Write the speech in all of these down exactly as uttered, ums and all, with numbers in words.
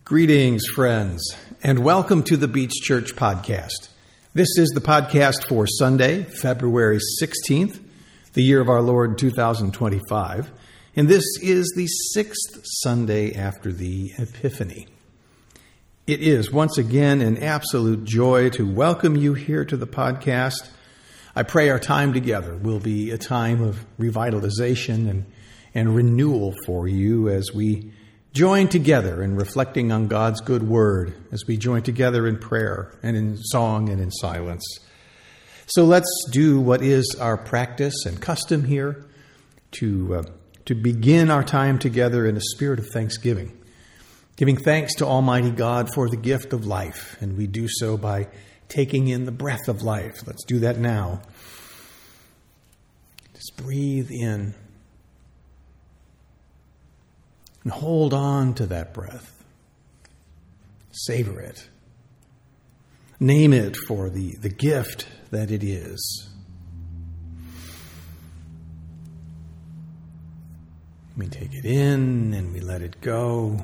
Greetings, friends, and welcome to the Beach Church Podcast. This is the podcast for Sunday, February sixteenth, the year of our Lord two thousand twenty-five, and this is the sixth Sunday after the Epiphany. It is once again an absolute joy to welcome you here to the podcast. I pray our time together will be a time of revitalization and, and renewal for you as we join together in reflecting on God's good word, as we join together in prayer and in song and in silence. So let's do what is our practice and custom here to, uh, to begin our time together in a spirit of thanksgiving, giving thanks to Almighty God for the gift of life. And we do so by taking in the breath of life. Let's do that now. Just breathe in. And hold on to that breath. Savor it. Name it for the, the gift that it is. We take it in and we let it go.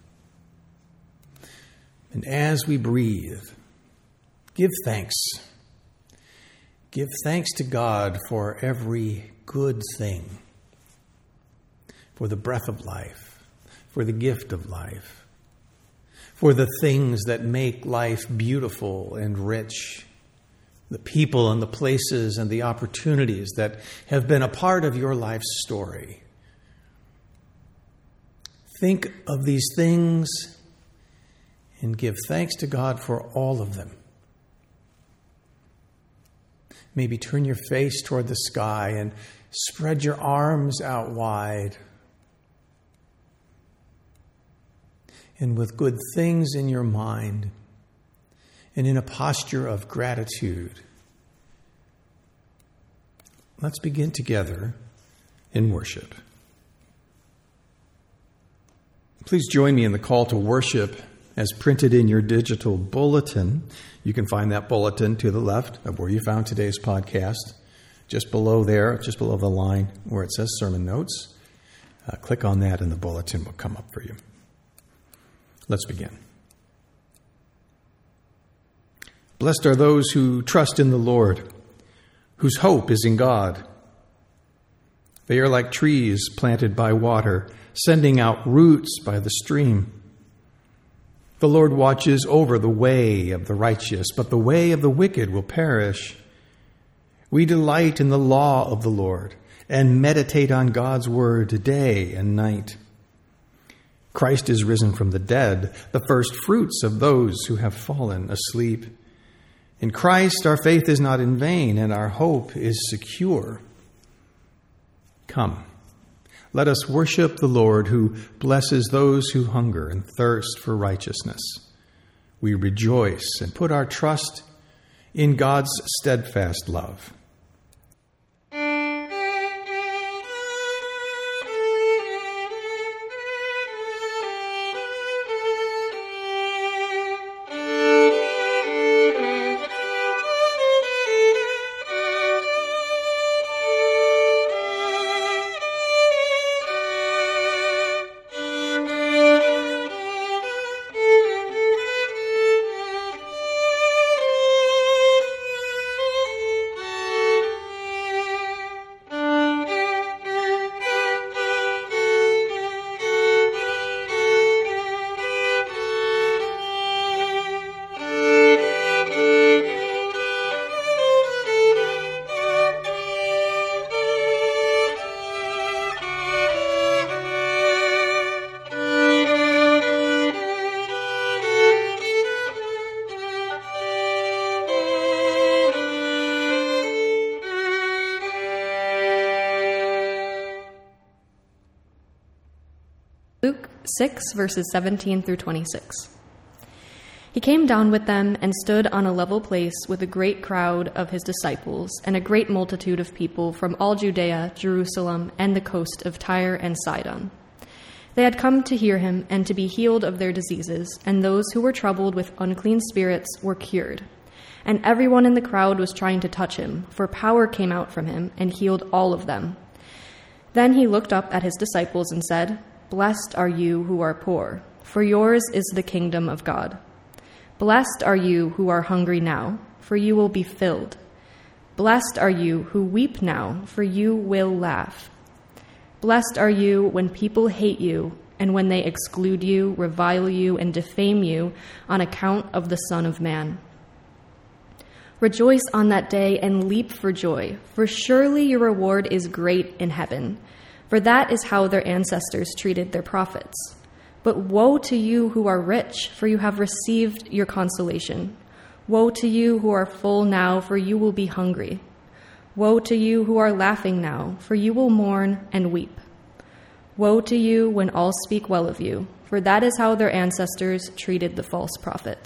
And as we breathe, give thanks. Give thanks to God for every good thing, for the breath of life, for the gift of life, for the things that make life beautiful and rich, the people and the places and the opportunities that have been a part of your life's story. Think of these things and give thanks to God for all of them. Maybe turn your face toward the sky and spread your arms out wide. And with good things in your mind and in a posture of gratitude, let's begin together in worship. Please join me in the call to worship as printed in your digital bulletin. You can find that bulletin to the left of where you found today's podcast. Just below there, just below the line where it says sermon notes. Uh, click on that and the bulletin will come up for you. Let's begin. Blessed are those who trust in the Lord, whose hope is in God. They are like trees planted by water, sending out roots by the stream. The Lord watches over the way of the righteous, but the way of the wicked will perish. We delight in the law of the Lord and meditate on God's word day and night. Christ is risen from the dead, the first fruits of those who have fallen asleep. In Christ, our faith is not in vain, and our hope is secure. Come, let us worship the Lord who blesses those who hunger and thirst for righteousness. We rejoice and put our trust in God's steadfast love. Luke six, verses seventeen through twenty-six. He came down with them and stood on a level place with a great crowd of his disciples and a great multitude of people from all Judea, Jerusalem, and the coast of Tyre and Sidon. They had come to hear him and to be healed of their diseases, and those who were troubled with unclean spirits were cured. And everyone in the crowd was trying to touch him, for power came out from him and healed all of them. Then he looked up at his disciples and said, "Blessed are you who are poor, for yours is the kingdom of God. Blessed are you who are hungry now, for you will be filled. Blessed are you who weep now, for you will laugh. Blessed are you when people hate you, and when they exclude you, revile you, and defame you on account of the Son of Man. Rejoice on that day and leap for joy, for surely your reward is great in heaven, for that is how their ancestors treated their prophets. But woe to you who are rich, for you have received your consolation. Woe to you who are full now, for you will be hungry. Woe to you who are laughing now, for you will mourn and weep. Woe to you when all speak well of you, for that is how their ancestors treated the false prophets.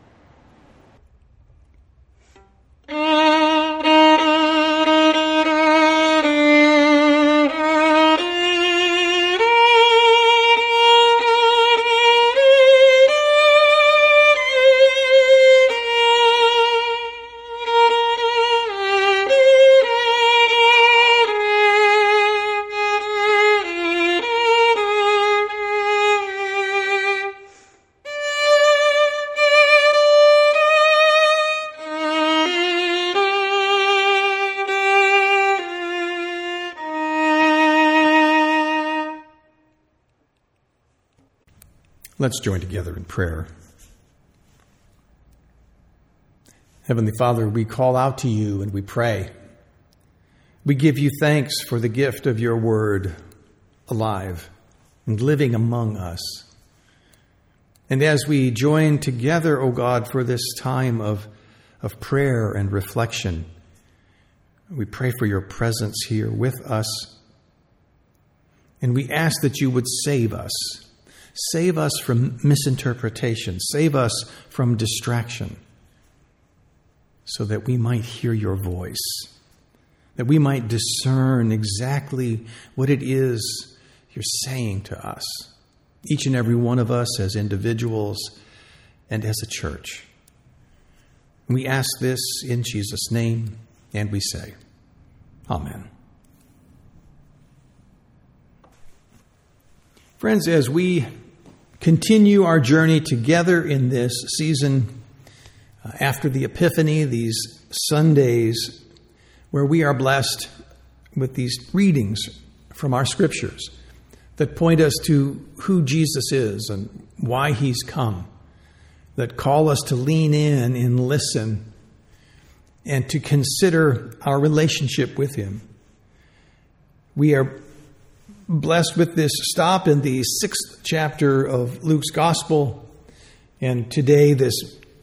Let's join together in prayer. Heavenly Father, we call out to you and we pray. We give you thanks for the gift of your word, alive and living among us. And as we join together, O God, for this time of, of prayer and reflection, we pray for your presence here with us. And we ask that you would save us. Save us from misinterpretation. Save us from distraction, so that we might hear your voice, that we might discern exactly what it is you're saying to us, each and every one of us as individuals and as a church. We ask this in Jesus' name, and we say, Amen. Friends, as we continue our journey together in this season uh, after the Epiphany, these Sundays where we are blessed with these readings from our scriptures that point us to who Jesus is and why he's come, that call us to lean in and listen and to consider our relationship with him. We are blessed with this stop in the sixth chapter of Luke's Gospel, and today this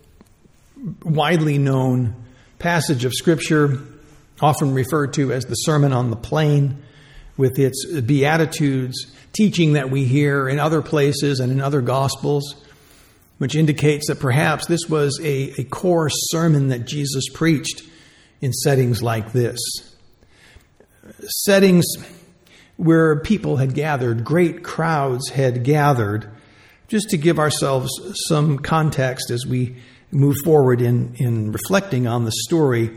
widely known passage of Scripture, often referred to as the Sermon on the Plain, with its Beatitudes, teaching that we hear in other places and in other Gospels, which indicates that perhaps this was a, a core sermon that Jesus preached in settings like this. Settings where people had gathered, great crowds had gathered. Just to give ourselves some context as we move forward in, in reflecting on the story,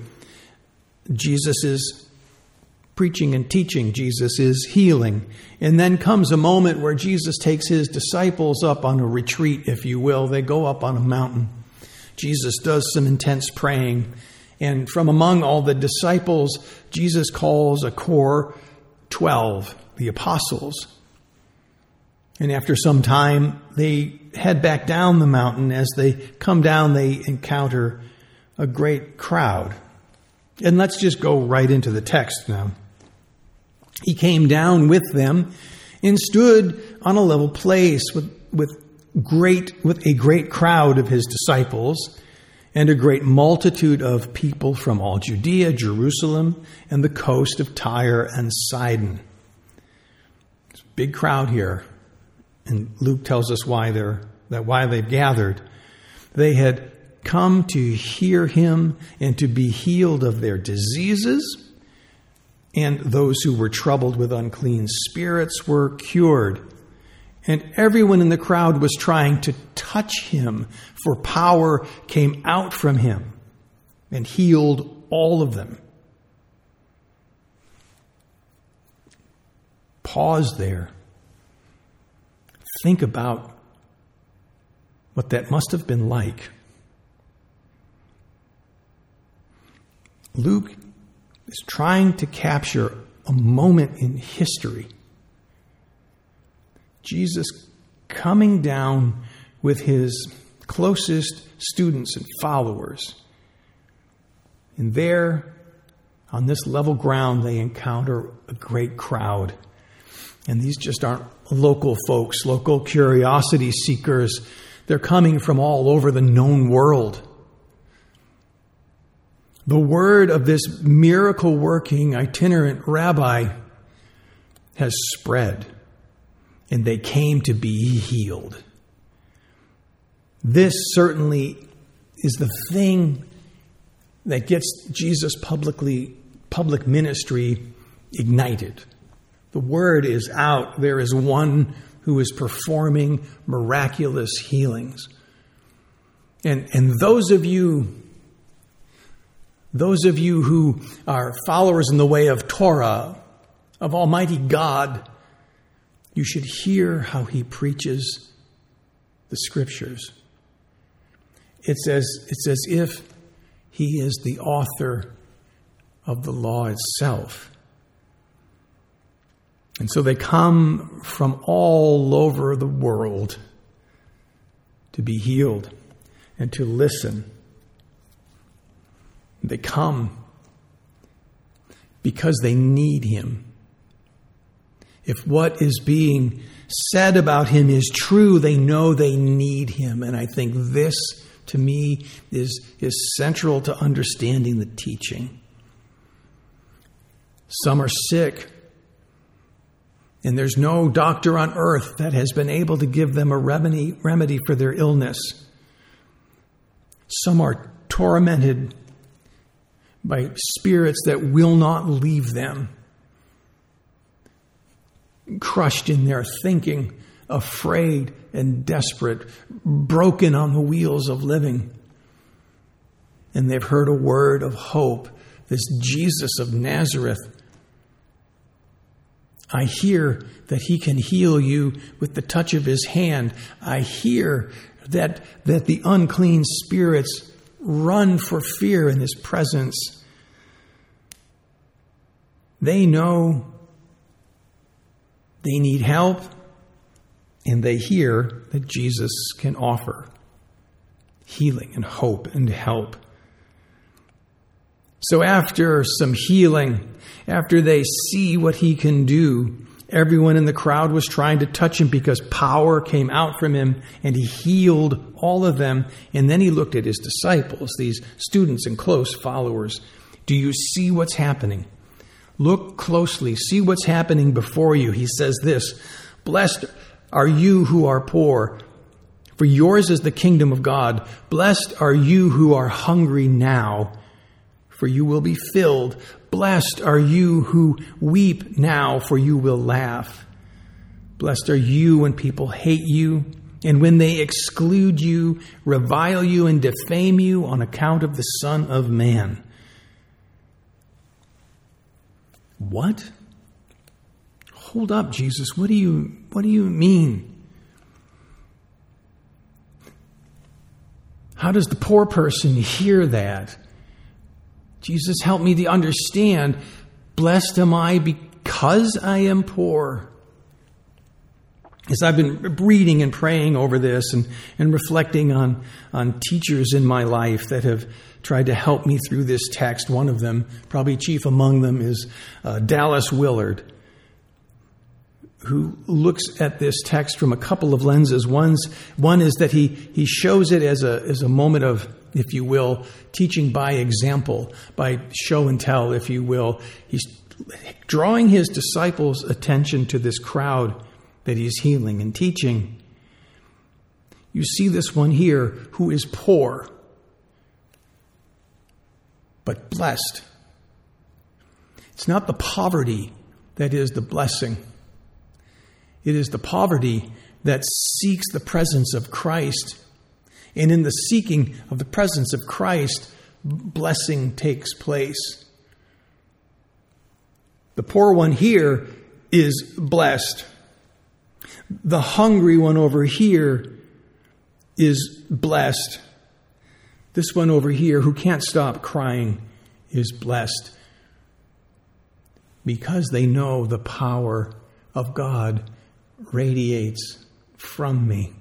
Jesus is preaching and teaching. Jesus is healing. And then comes a moment where Jesus takes his disciples up on a retreat, if you will. They go up on a mountain. Jesus does some intense praying. And from among all the disciples, Jesus calls a core twelve, the apostles. And after some time, they head back down the mountain. As they come down, they encounter a great crowd. And let's just go right into the text now. He came down with them and stood on a level place with, with great, with a great crowd of his disciples and a great multitude of people from all Judea, Jerusalem, and the coast of Tyre and Sidon. It's a big crowd here. And Luke tells us why they're, that why they've gathered. They had come to hear him and to be healed of their diseases. And those who were troubled with unclean spirits were cured. And everyone in the crowd was trying to touch him, for power came out from him and healed all of them. Pause there. Think about what that must have been like. Luke is trying to capture a moment in history. Jesus coming down with his closest students and followers. And there, on this level ground, they encounter a great crowd. And these just aren't local folks, local curiosity seekers. They're coming from all over the known world. The word of this miracle-working itinerant rabbi has spread, and they came to be healed. This certainly is the thing that gets Jesus' publicly public ministry ignited. The word is out. There is one who is performing miraculous healings. And, and those of you Those of you who are followers in the way of Torah, of Almighty God, you should hear how he preaches the Scriptures. It's as, it's as if he is the author of the law itself. And so they come from all over the world to be healed and to listen. They come because they need him. If what is being said about him is true, they know they need him. And I think this, to me, is, is central to understanding the teaching. Some are sick, and there's no doctor on earth that has been able to give them a remedy, remedy for their illness. Some are tormented by spirits that will not leave them, crushed in their thinking, afraid and desperate, broken on the wheels of living. And they've heard a word of hope, this Jesus of Nazareth. I hear that he can heal you with the touch of his hand. I hear that, that the unclean spirits run for fear in his presence. They know they need help, and they hear that Jesus can offer healing and hope and help. So after some healing, after they see what he can do, everyone in the crowd was trying to touch him because power came out from him, and he healed all of them. And then he looked at his disciples, these students and close followers. Do you see what's happening? Look closely. See what's happening before you. He says this, "Blessed are you who are poor, for yours is the kingdom of God. Blessed are you who are hungry now, for you will be filled. Blessed are you who weep now, for you will laugh. Blessed are you when people hate you, and when they exclude you, revile you, and defame you on account of the Son of Man." What? Hold up, Jesus. What do you, what do you mean? How does the poor person hear that? Jesus, help me to understand. Blessed am I because I am poor. As I've been reading and praying over this and, and reflecting on, on teachers in my life that have tried to help me through this text, one of them, probably chief among them, is uh, Dallas Willard, who looks at this text from a couple of lenses. One's, one is that he, he shows it as a, as a moment of, if you will, teaching by example, by show and tell, if you will. He's drawing his disciples' attention to this crowd that he's healing and teaching. You see this one here who is poor, but blessed. It's not the poverty that is the blessing. It is the poverty that seeks the presence of Christ. And in the seeking of the presence of Christ, blessing takes place. The poor one here is blessed. The hungry one over here is blessed. This one over here who can't stop crying is blessed because they know the power of God radiates from me.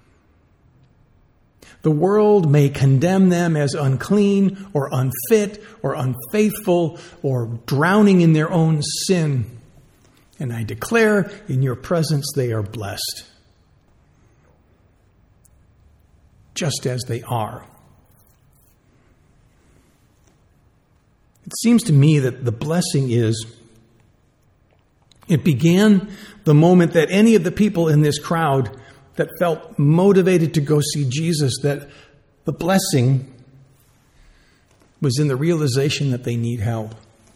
The world may condemn them as unclean or unfit or unfaithful or drowning in their own sin. And I declare in your presence they are blessed, just as they are. It seems to me that the blessing is, it began the moment that any of the people in this crowd that felt motivated to go see Jesus, that the blessing was in the realization that they need help.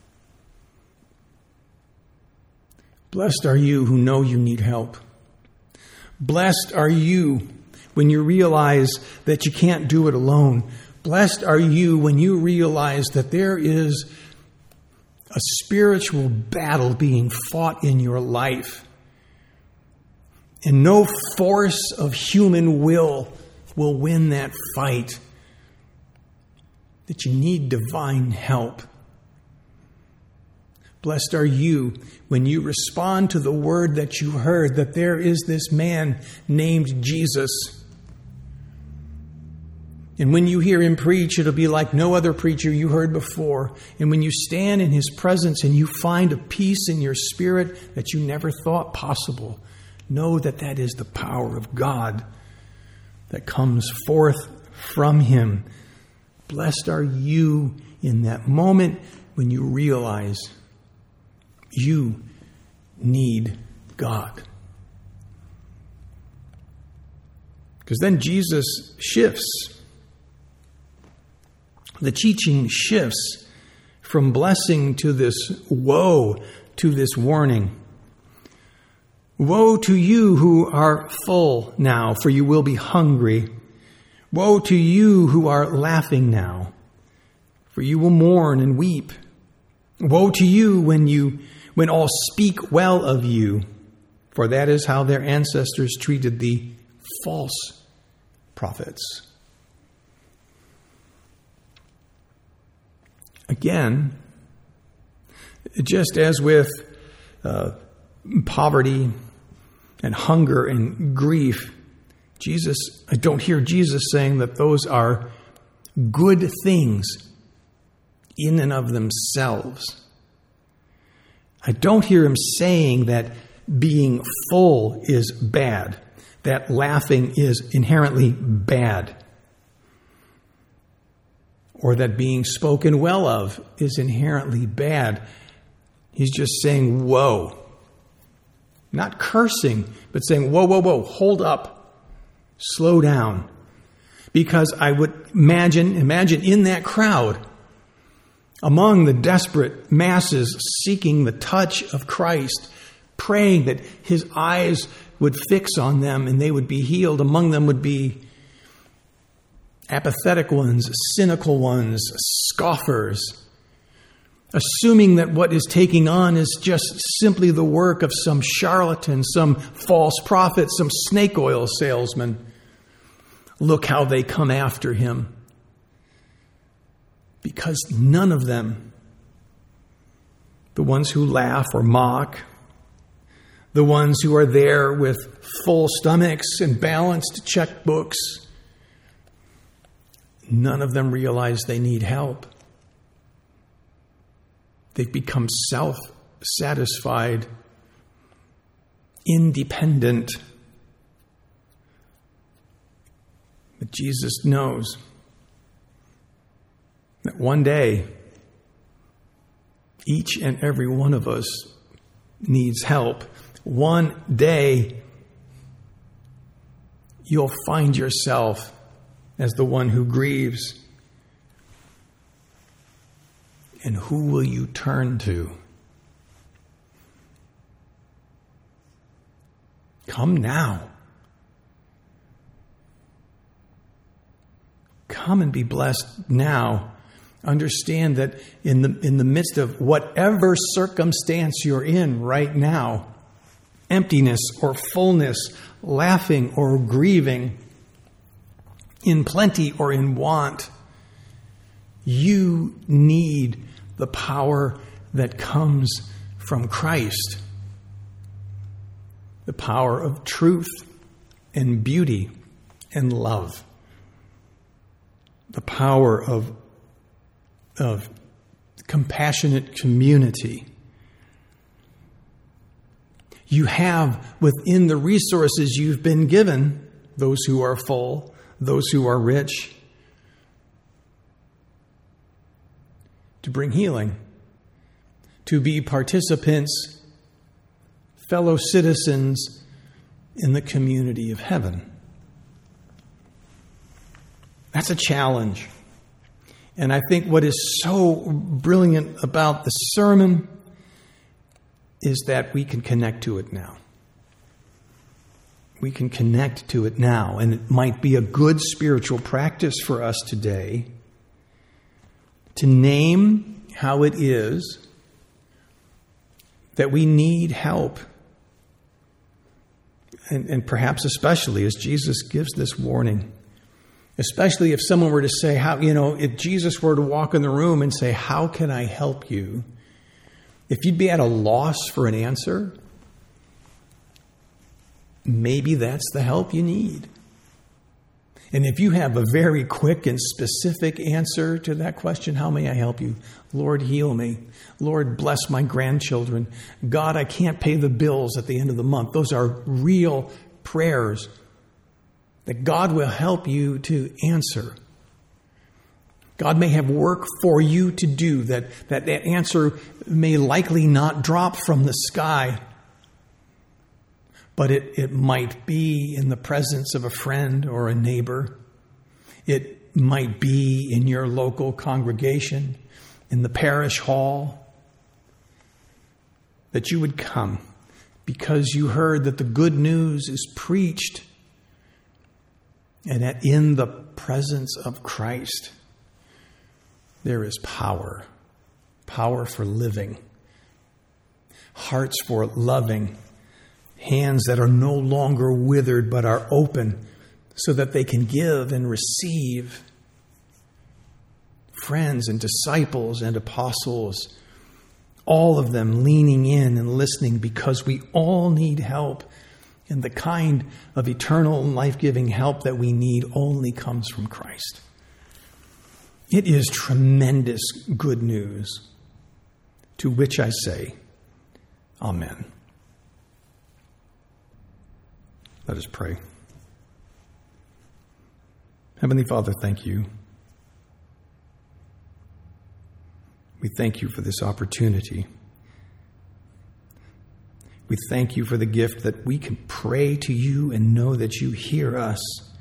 Blessed are you who know you need help. Blessed are you when you realize that you can't do it alone. Blessed are you when you realize that there is a spiritual battle being fought in your life. And no force of human will will win that fight. That you need divine help. Blessed are you when you respond to the word that you heard, that there is this man named Jesus. And when you hear him preach, it'll be like no other preacher you heard before. And when you stand in his presence and you find a peace in your spirit that you never thought possible, know that that is the power of God that comes forth from him. Blessed are you in that moment when you realize you need God. Because then Jesus shifts. The teaching shifts from blessing to this woe, to this warning. Woe to you who are full now, for you will be hungry. Woe to you who are laughing now, for you will mourn and weep. Woe to you when you when all speak well of you, for that is how their ancestors treated the false prophets. Again, just as with uh, poverty and hunger and grief, Jesus, I don't hear Jesus saying that those are good things in and of themselves. I don't hear him saying that being full is bad, that laughing is inherently bad, or that being spoken well of is inherently bad. He's just saying, whoa. Not cursing, but saying, whoa, whoa, whoa, hold up. Slow down. Because I would imagine, imagine in that crowd, among the desperate masses seeking the touch of Christ, praying that his eyes would fix on them and they would be healed. Among them would be apathetic ones, cynical ones, scoffers, assuming that what is taking on is just simply the work of some charlatan, some false prophet, some snake oil salesman. Look how they come after him. Because none of them, the ones who laugh or mock, the ones who are there with full stomachs and balanced checkbooks, none of them realize they need help. They've become self-satisfied, independent. But Jesus knows that one day, each and every one of us needs help. One day, you'll find yourself as the one who grieves. And who will you turn to? Come now. Come and be blessed now. Understand that in the in the midst of whatever circumstance you're in right now, emptiness or fullness, laughing or grieving, in plenty or in want. You need the power that comes from Christ. The power of truth and beauty and love. The power of, of compassionate community. You have within the resources you've been given, those who are full, those who are rich, to bring healing, to be participants, fellow citizens in the community of heaven. That's a challenge. And I think what is so brilliant about the sermon is that we can connect to it now. We can connect to it now. And it might be a good spiritual practice for us today to name how it is that we need help. And, and perhaps especially as Jesus gives this warning. Especially if someone were to say, how, you know, if Jesus were to walk in the room and say, how can I help you? If you'd be at a loss for an answer, maybe that's the help you need. And if you have a very quick and specific answer to that question, how may I help you? Lord, heal me. Lord, bless my grandchildren. God, I can't pay the bills at the end of the month. Those are real prayers that God will help you to answer. God may have work for you to do, that that, that answer may likely not drop from the sky, but it, it might be in the presence of a friend or a neighbor. It might be in your local congregation, in the parish hall, that you would come because you heard that the good news is preached and that in the presence of Christ, there is power, power for living, hearts for loving, hands that are no longer withered but are open so that they can give and receive, friends and disciples and apostles, all of them leaning in and listening because we all need help. And the kind of eternal and life-giving help that we need only comes from Christ. It is tremendous good news, to which I say, Amen. Let us pray. Heavenly Father, thank you. We thank you for this opportunity. We thank you for the gift that we can pray to you and know that you hear us.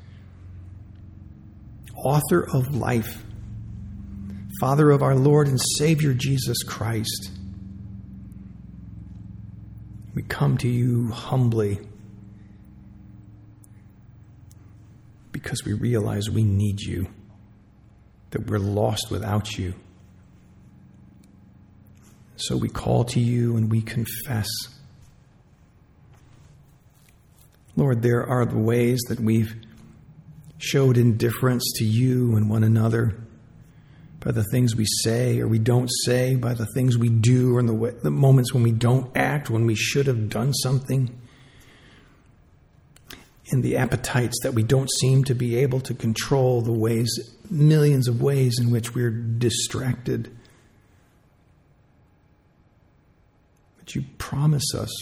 Author of life, Father of our Lord and Savior Jesus Christ, we come to you humbly because we realize we need you, that we're lost without you. So we call to you and we confess. Lord, there are the ways that we've showed indifference to you and one another by the things we say or we don't say, by the things we do, or in the, way, the moments when we don't act, when we should have done something, in the appetites that we don't seem to be able to control, the ways, millions of ways in which we're distracted. But you promise us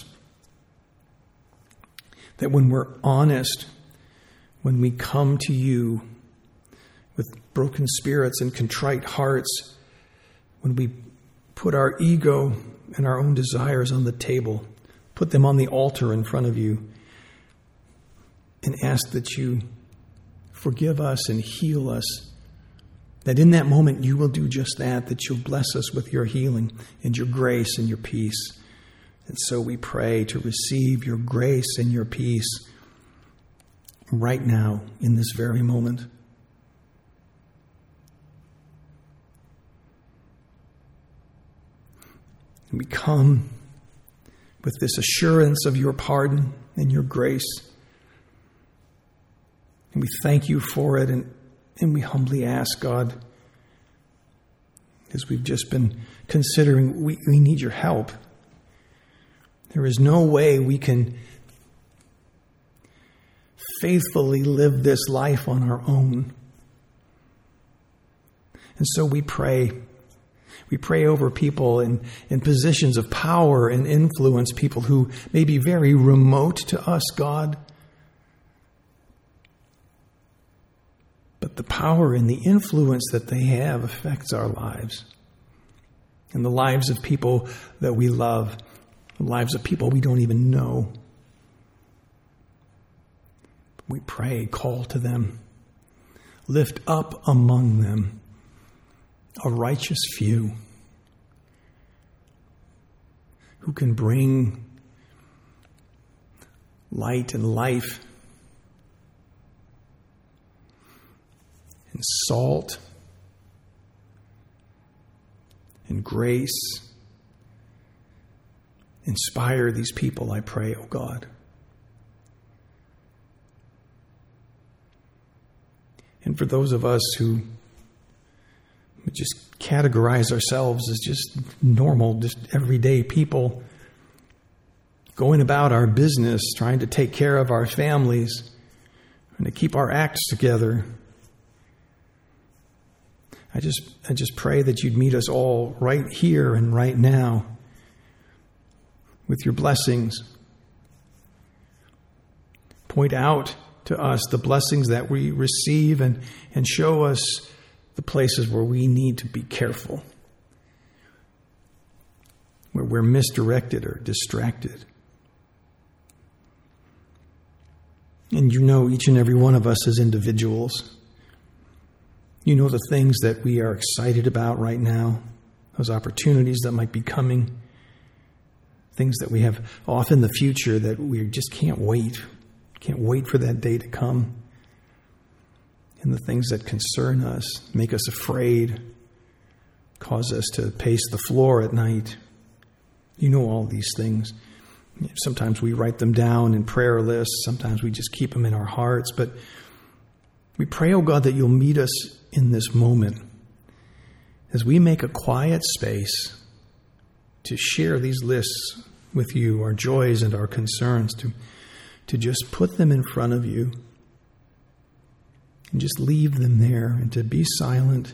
that when we're honest, when we come to you with broken spirits and contrite hearts, when we put our ego and our own desires on the table, put them on the altar in front of you, and ask that you forgive us and heal us, that in that moment you will do just that, that you'll bless us with your healing and your grace and your peace. And so we pray to receive your grace and your peace right now in this very moment. And we come with this assurance of your pardon and your grace. And we thank you for it, and, and we humbly ask, God, as we've just been considering, we, we need your help. There is no way we can faithfully live this life on our own. And so we pray. We pray over people in, in positions of power and influence, people who may be very remote to us, God. But the power and the influence that they have affects our lives and the lives of people that we love, the lives of people we don't even know. We pray, call to them, lift up among them a righteous few who can bring light and life and salt and grace. Inspire these people, I pray, oh God. And for those of us who just categorize ourselves as just normal, just everyday people, going about our business, trying to take care of our families, and to keep our acts together, I just I just pray that you'd meet us all right here and right now with your blessings. Point out to us the blessings that we receive, and, and show us the places where we need to be careful, where we're misdirected or distracted. And you know each and every one of us as individuals. You know the things that we are excited about right now, those opportunities that might be coming, things that we have off in the future that we just can't wait, can't wait for that day to come. And the things that concern us, make us afraid, cause us to pace the floor at night. You know all these things. Sometimes we write them down in prayer lists. Sometimes we just keep them in our hearts. But we pray, oh God, that you'll meet us in this moment as we make a quiet space to share these lists with you, our joys and our concerns, to, to just put them in front of you and just leave them there, and to be silent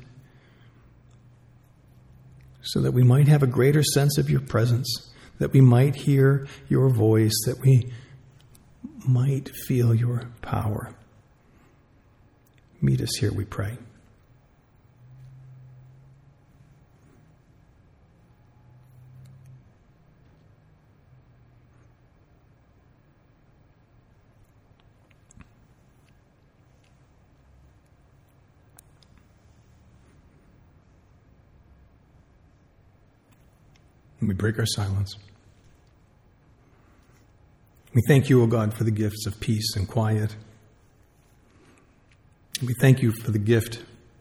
so that we might have a greater sense of your presence, that we might hear your voice, that we might feel your power. Meet us here, we pray. And we break our silence. We thank you, O God, for the gifts of peace and quiet. And we thank you for the gift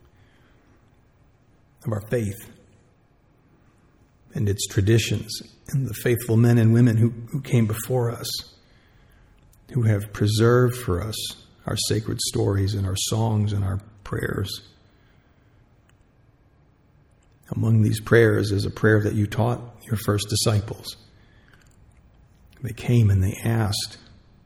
of our faith and its traditions, and the faithful men and women who, who came before us, who have preserved for us our sacred stories and our songs and our prayers. Among these prayers is a prayer that you taught your first disciples. They came and they asked,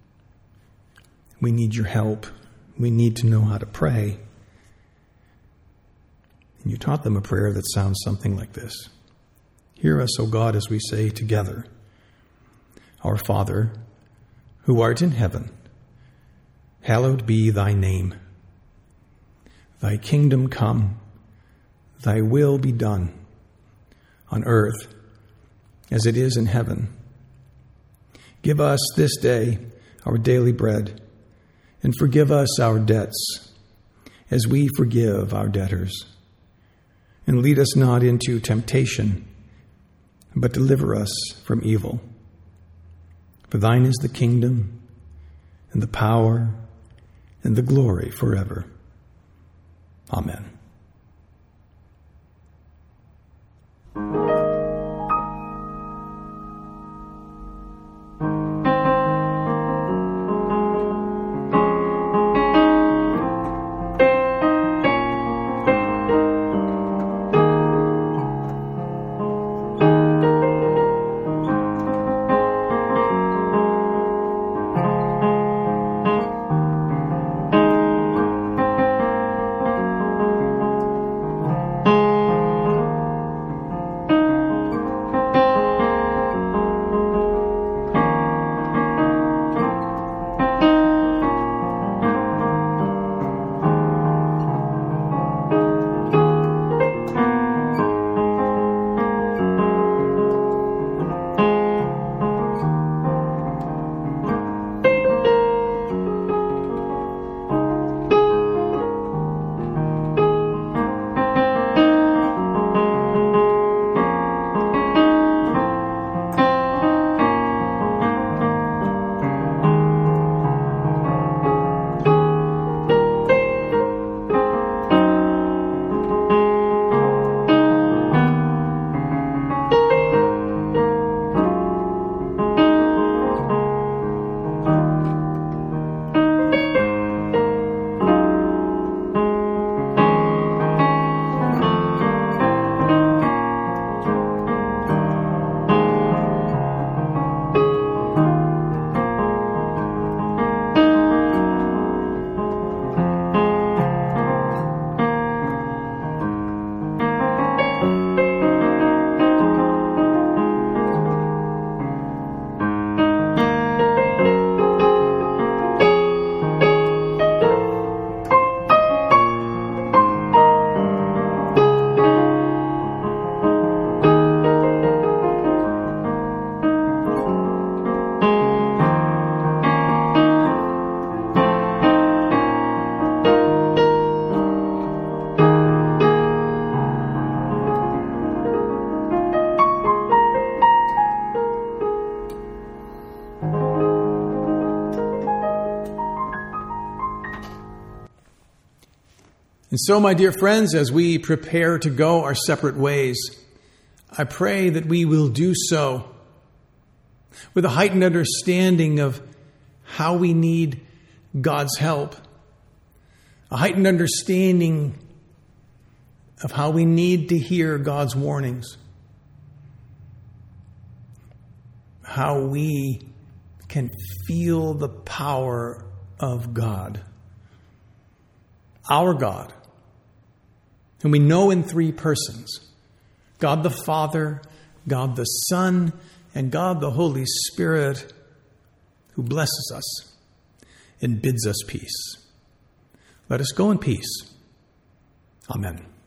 we need your help. We need to know how to pray. And you taught them a prayer that sounds something like this. Hear us, O God, as we say together, Our Father, who art in heaven, hallowed be thy name. Thy kingdom come, thy will be done, on earth as it is in heaven. Give us this day our daily bread, and forgive us our debts, as we forgive our debtors. And lead us not into temptation, but deliver us from evil. For thine is the kingdom, and the power, and the glory forever. Amen. And so, my dear friends, as we prepare to go our separate ways, I pray that we will do so with a heightened understanding of how we need God's help, a heightened understanding of how we need to hear God's warnings, how we can feel the power of God, our God, whom we know in three persons, God the Father, God the Son, and God the Holy Spirit, who blesses us and bids us peace. Let us go in peace. Amen.